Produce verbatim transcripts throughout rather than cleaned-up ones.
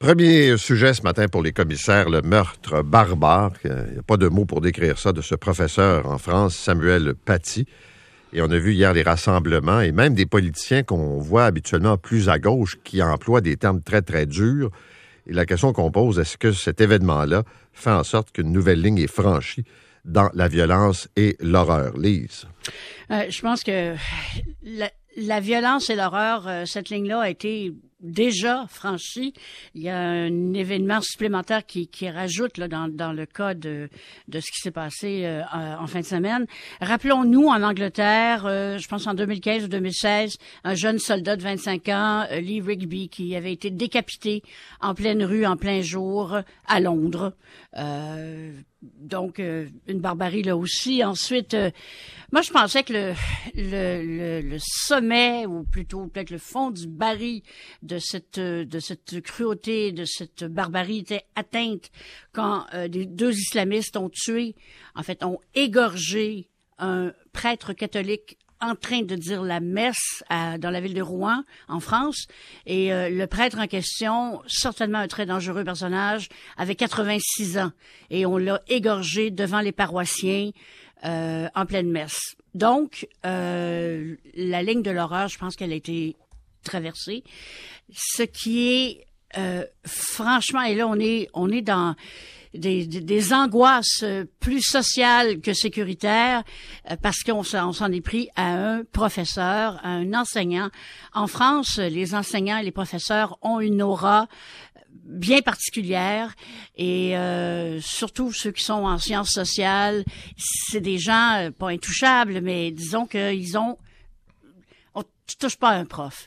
Premier sujet ce matin pour les commissaires, le meurtre barbare. Il n'y a pas de mots pour décrire ça, de ce professeur en France, Samuel Paty. Et on a vu hier les rassemblements et même des politiciens qu'on voit habituellement plus à gauche qui emploient des termes très, très durs. Et la question qu'on pose, est-ce que cet événement-là fait en sorte qu'une nouvelle ligne est franchie dans la violence et l'horreur? Lise? Euh, je pense que la, la violence et l'horreur, euh, cette ligne-là a été déjà franchie. Il y a un événement supplémentaire qui, qui rajoute là, dans, dans le cas de, de ce qui s'est passé euh, en fin de semaine. Rappelons-nous, en Angleterre, euh, je pense en deux mille quinze ou deux mille seize, un jeune soldat de vingt-cinq ans, euh, Lee Rigby, qui avait été décapité en pleine rue, en plein jour, à Londres. Euh, donc, euh, une barbarie là aussi. Ensuite, euh, moi, je pensais que le, le, le, le sommet, ou plutôt peut-être le fond du baril de cette, de cette cruauté, de cette barbarie était atteinte quand euh, les deux islamistes ont tué, en fait, ont égorgé un prêtre catholique en train de dire la messe à, dans la ville de Rouen, en France. Et euh, le prêtre en question, certainement un très dangereux personnage, avait quatre-vingt-six ans. Et on l'a égorgé devant les paroissiens euh, en pleine messe. Donc, euh, la ligne de l'horreur, je pense qu'elle a été traversée. Ce qui est, euh, franchement, et là, on est, on est dans Des, des, des angoisses plus sociales que sécuritaires euh, parce qu'on s'en, on s'en est pris à un professeur, à un enseignant. En France, les enseignants et les professeurs ont une aura bien particulière et euh, surtout ceux qui sont en sciences sociales, c'est des gens euh, pas intouchables, mais disons qu'ils ont... On, tu touches pas à un prof.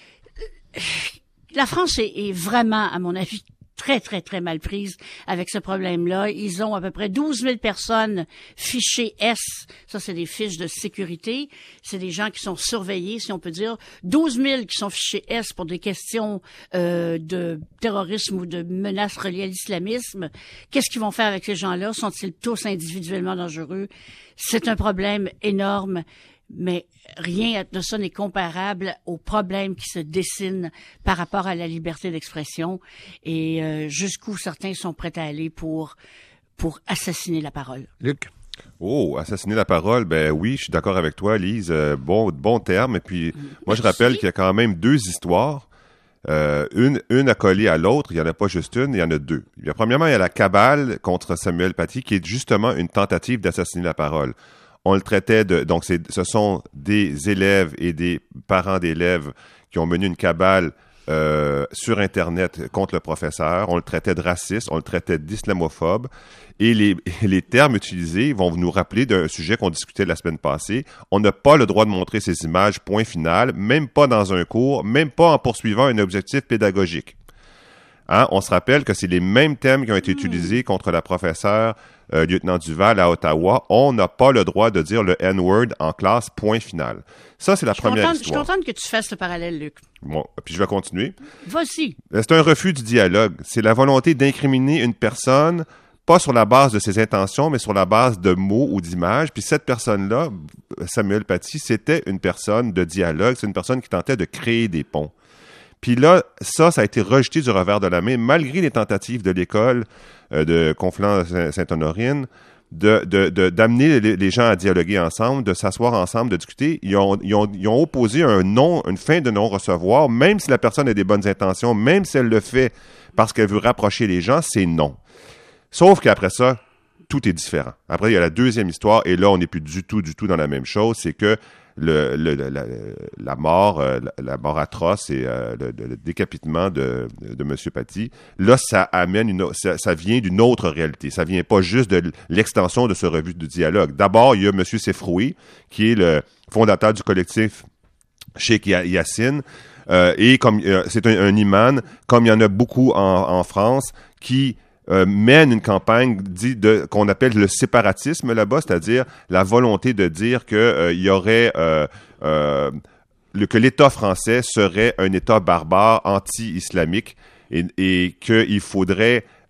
La France est, est vraiment, à mon avis, très, très, très mal prise avec ce problème-là. Ils ont à peu près douze mille personnes fichées S. Ça, c'est des fiches de sécurité. C'est des gens qui sont surveillés, si on peut dire. douze mille qui sont fichés S pour des questions euh, de terrorisme ou de menaces reliées à l'islamisme. Qu'est-ce qu'ils vont faire avec ces gens-là? Sont-ils tous individuellement dangereux? C'est un problème énorme. Mais rien de ça n'est comparable aux problèmes qui se dessinent par rapport à la liberté d'expression et euh, jusqu'où certains sont prêts à aller pour, pour assassiner la parole. Luc? Oh, assassiner la parole, ben oui, je suis d'accord avec toi, Lise. Euh, bon, bon terme. Et puis, moi, je rappelle qu'il y a quand même deux histoires. Euh, une, une accolée à l'autre. Il n'y en a pas juste une, il y en a deux. Il y a, premièrement, il y a la cabale contre Samuel Paty, qui est justement une tentative d'assassiner la parole. On le traitait de... Donc, c'est, ce sont des élèves et des parents d'élèves qui ont mené une cabale euh, sur Internet contre le professeur. On le traitait de raciste, on le traitait d'islamophobe. Et les, les termes utilisés vont nous rappeler d'un sujet qu'on discutait la semaine passée. On n'a pas le droit de montrer ces images, point final, même pas dans un cours, même pas en poursuivant un objectif pédagogique. Hein? On se rappelle que c'est les mêmes thèmes qui ont été utilisés contre la professeure euh, lieutenant Duval à Ottawa. On n'a pas le droit de dire le N-word en classe, point final. Ça, c'est la première contente, histoire. Je suis contente que tu fasses le parallèle, Luc. Bon, puis je vais continuer. Vas-y. C'est un refus du dialogue. C'est la volonté d'incriminer une personne, pas sur la base de ses intentions, mais sur la base de mots ou d'images. Puis cette personne-là, Samuel Paty, c'était une personne de dialogue. C'est une personne qui tentait de créer des ponts. Puis là, ça, ça a été rejeté du revers de la main, malgré les tentatives de l'école euh, de Conflans-Sainte-Honorine de, de, de, d'amener les, les gens à dialoguer ensemble, de s'asseoir ensemble, de discuter. Ils ont, ils ont, ils ont opposé un non, une fin de non-recevoir, même si la personne a des bonnes intentions, même si elle le fait parce qu'elle veut rapprocher les gens, c'est non. Sauf qu'après ça, tout est différent. Après, il y a la deuxième histoire, et là, on n'est plus du tout, du tout dans la même chose, c'est que Le, le, la, la mort, euh, la, la mort atroce et euh, le, le décapitement de, de, de M. Paty, là, ça amène une, ça, ça vient d'une autre réalité. Ça vient pas juste de l'extension de ce revue de dialogue. D'abord, il y a M. Sefroui, qui est le fondateur du collectif Cheikh Yassine, euh, et comme euh, c'est un, un imam, comme il y en a beaucoup en, en France, qui Euh, mène une campagne dit de, qu'on appelle le séparatisme là-bas, c'est-à-dire la volonté de dire que euh, il y aurait euh, euh, le, que l'État français serait un État barbare, anti-islamique, et, et qu'il faudrait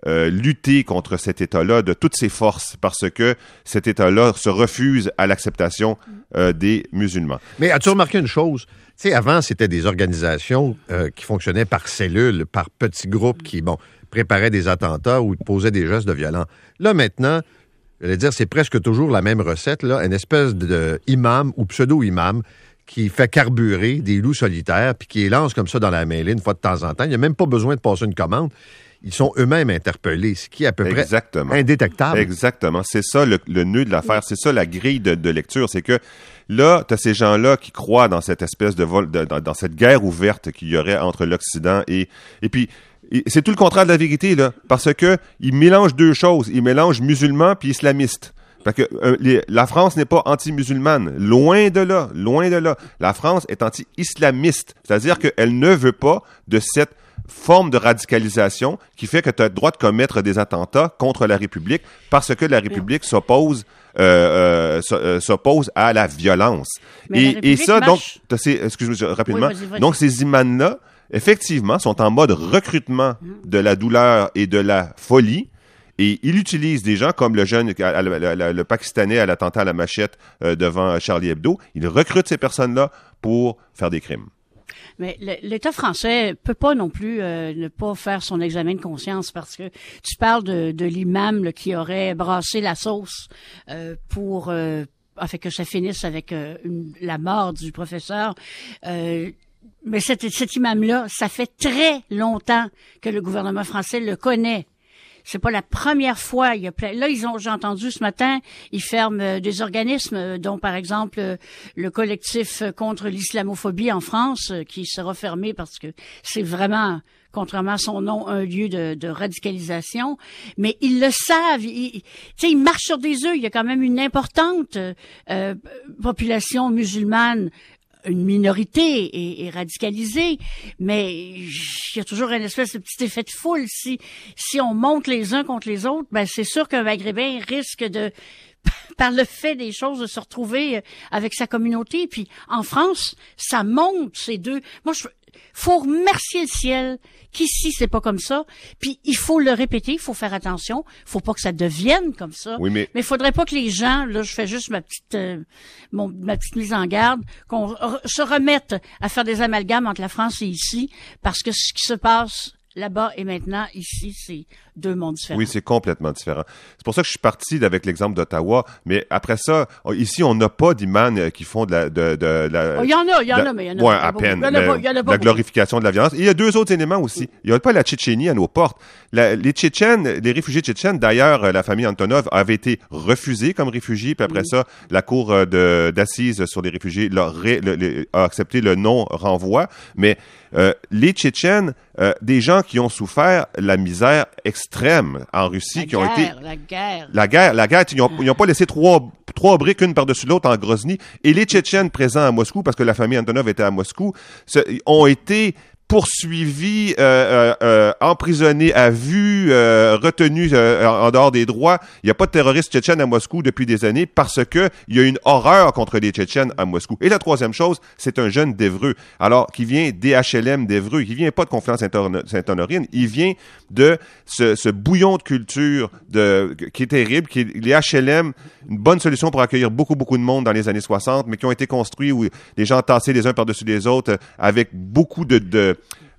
euh, lutter contre cet État-là de toutes ses forces parce que cet État-là se refuse à l'acceptation euh, des musulmans. Mais as-tu remarqué une chose? Tu sais, avant, c'était des organisations euh, qui fonctionnaient par cellules, par petits groupes qui, bon, préparaient des attentats ou posaient des gestes de violence. Là, maintenant, je vais dire, c'est presque toujours la même recette, là, une espèce d'imam ou pseudo-imam qui fait carburer des loups solitaires puis qui les lance comme ça dans la mêlée une fois de temps en temps. Il n'y a même pas besoin de passer une commande. Ils sont eux-mêmes interpellés, ce qui est à peu Exactement. près indétectable. Exactement. C'est ça le, le nœud de l'affaire. C'est ça la grille de, de lecture. C'est que là, tu as ces gens-là qui croient dans cette espèce de vol, de, dans, dans cette guerre ouverte qu'il y aurait entre l'Occident et... Et puis, et c'est tout le contraire de la vérité, là. Parce que ils mélangent deux choses. Ils mélangent musulmans puis islamistes. Parce que euh, les, la France n'est pas anti-musulmane. Loin de là. Loin de là. La France est anti-islamiste. C'est-à-dire qu'elle ne veut pas de cette forme de radicalisation qui fait que tu as le droit de commettre des attentats contre la République parce que la République s'oppose euh, euh, s'oppose à la violence. Mais et, la et ça, marche... donc, ces, excuse-moi rapidement, oui, vas-y, vas-y. donc ces imams-là, effectivement, sont en mode recrutement de la douleur et de la folie. Et il utilise des gens comme le jeune, le, le Pakistanais à l'attentat à la machette euh, devant Charlie Hebdo. Il recrute ces personnes-là pour faire des crimes. Mais l'État français peut pas non plus euh, ne pas faire son examen de conscience parce que tu parles de, de l'imam là, qui aurait brassé la sauce euh, pour euh, afin que ça finisse avec euh, une, la mort du professeur. Euh, mais cet, cet imam-là, ça fait très longtemps que le gouvernement français le connaît. C'est pas la première fois. Il y a plein... Là, ils ont, j'ai entendu ce matin, ils ferment euh, des organismes, euh, dont par exemple euh, le collectif contre l'islamophobie en France, euh, qui sera fermé parce que c'est vraiment, contrairement à son nom, un lieu de, de radicalisation. Mais ils le savent. Ils, tu sais, ils marchent sur des œufs. Il y a quand même une importante euh, population musulmane. Une minorité est, est radicalisée, mais il y a toujours une espèce de petit effet de foule. Si si on monte les uns contre les autres, ben c'est sûr qu'un Maghrébin risque de, par le fait des choses, de se retrouver avec sa communauté. Puis en France, ça monte ces deux. Moi, je faut remercier le ciel qu'ici c'est pas comme ça. Puis il faut le répéter, il faut faire attention, il faut pas que ça devienne comme ça. Oui, mais mais il faudrait pas que les gens, là, je fais juste ma petite euh, mon, ma petite mise en garde, qu'on re- se remette à faire des amalgames entre la France et ici, parce que ce qui se passe là-bas et maintenant ici, c'est deux mondes différents. Oui, c'est complètement différent. C'est pour ça que je suis parti avec l'exemple d'Ottawa, mais après ça, ici, on n'a pas d'imams qui font de la... De, de, la oh, il y en a, il y en la, a, mais il y en a ouais, pas à beaucoup. peine. Il y en a mais, pas, il y en a pas la beaucoup. glorification de la violence. Et il y a deux autres éléments aussi. Il n'y a pas la Tchétchénie à nos portes. La, les Tchétchènes, les réfugiés tchétchènes, d'ailleurs, la famille Antonov avait été refusée comme réfugiés, puis après mm. ça, la Cour de, d'assises sur les réfugiés leur ré, le, le, a accepté le non-renvoi, mais Euh, les Tchétchènes, euh, des gens qui ont souffert la misère extrême en Russie, la qui guerre, ont été... La guerre, la guerre. La guerre, ils n'ont ils ont pas laissé trois, trois briques, une par-dessus l'autre en Grozny. Et les Tchétchènes présents à Moscou, parce que la famille Antonov était à Moscou, se, ont été poursuivis, euh, euh, euh, emprisonnés à vue, euh, retenus euh, en dehors des droits. Il n'y a pas de terroristes tchétchènes à Moscou depuis des années parce que il y a une horreur contre les Tchétchènes à Moscou. Et la troisième chose, c'est un jeune d'Évreux, alors qui vient des H L M d'Évreux, qui vient pas de Conflans-Sainte-Honorine, il vient de ce, ce bouillon de culture de, qui est terrible, qui est les H L M, une bonne solution pour accueillir beaucoup, beaucoup de monde dans les années soixante, mais qui ont été construits où les gens tassés les uns par-dessus les autres avec beaucoup de, de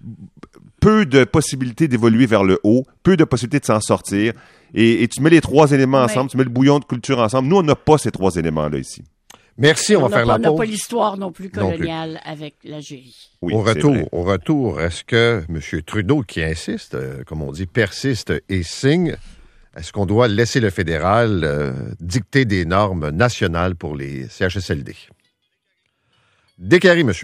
peu de possibilités d'évoluer vers le haut, peu de possibilités de s'en sortir. Et, et tu mets les trois éléments Mais... ensemble, tu mets le bouillon de culture ensemble. Nous, on n'a pas ces trois éléments-là ici. Merci, on, on va faire pas, la pause. On n'a pas l'histoire non plus coloniale non plus. Avec l'Algérie. Oui, au retour, au retour, est-ce que M. Trudeau, qui insiste, euh, comme on dit, persiste et signe, est-ce qu'on doit laisser le fédéral euh, dicter des normes nationales pour les C H S L D? Déclaré, monsieur.